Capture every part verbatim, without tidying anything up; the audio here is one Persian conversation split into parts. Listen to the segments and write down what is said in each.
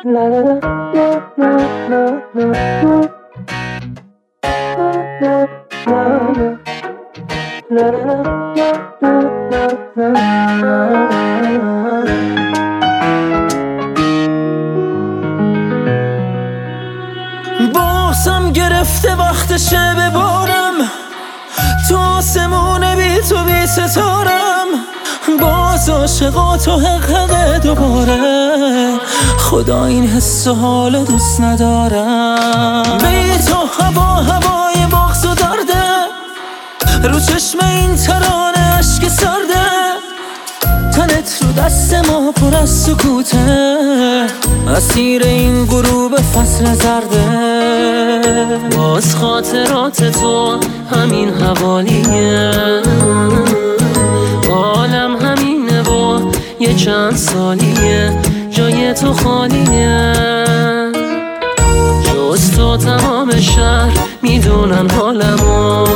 بازم گرفته وقتشه ببارم تو آسمون بی تو بی ستارم، باز عاشقات و حق حق دوباره، خدا این حس و حالو دوست ندارم. بی تو هوا هوای بغض و درده، رو چشم این ترانه اشک سرده، تنت رو دست ما پر از سکوته، اسیر این غروب فصل زرده. باز خاطرات تو همین حوالیه، عالم همینه و یه چند سالیه جای تو خالیه. جز تو تمام شهر میدونن حالمو،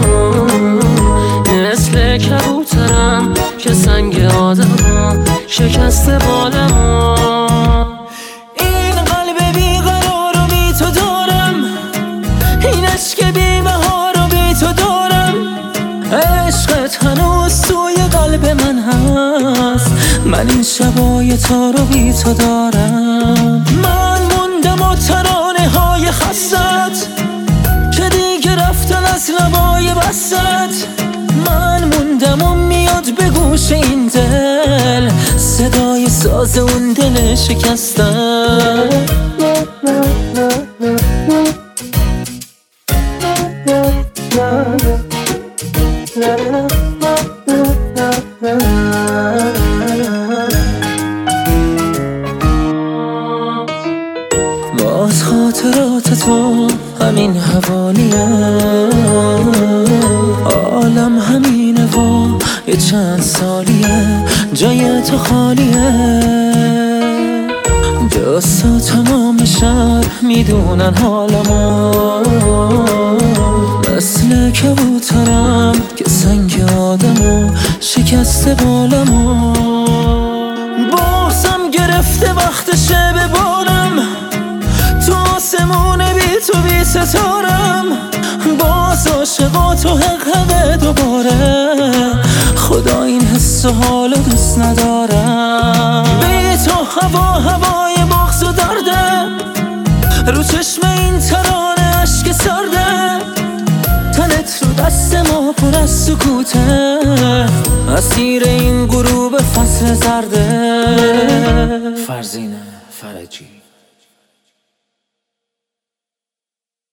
مثل کبوترم که سنگ آدمو شکسته بالمو. این قلب بیقرار رو بی تو دارم، این عشق بی بهار رو بی تو دارم، عشقت هنوز توی قلب من هست، من این شبای تا رو بی تو دارم. من موندم و ترانه های خستت که دیگه رفتن از لبای بستت، من موندم و میاد به گوش این دل صدای ساز اون دل شکستم. باز خاطرات تو همین حوالیه، عالم همینه و یه چند سالیه جای تو خالیه. جز تو تمام شهر میدونن حالمو، مثل کبوترم که سنگ آدمو شکسته بالمو. بازم گرفته وقتشه ببارم تو آسمون بی تو بی ستارم، باز عاشقات و حق حق دوباره، خدا این حس و حالو دوست ندارم. بی تو هوا هوای بغض و درده، رو چشم این ترانه اشک سرده، تنت رو دست ما پر از سکوته، اسیر این غروب فصل زرده. فرزین فرجی.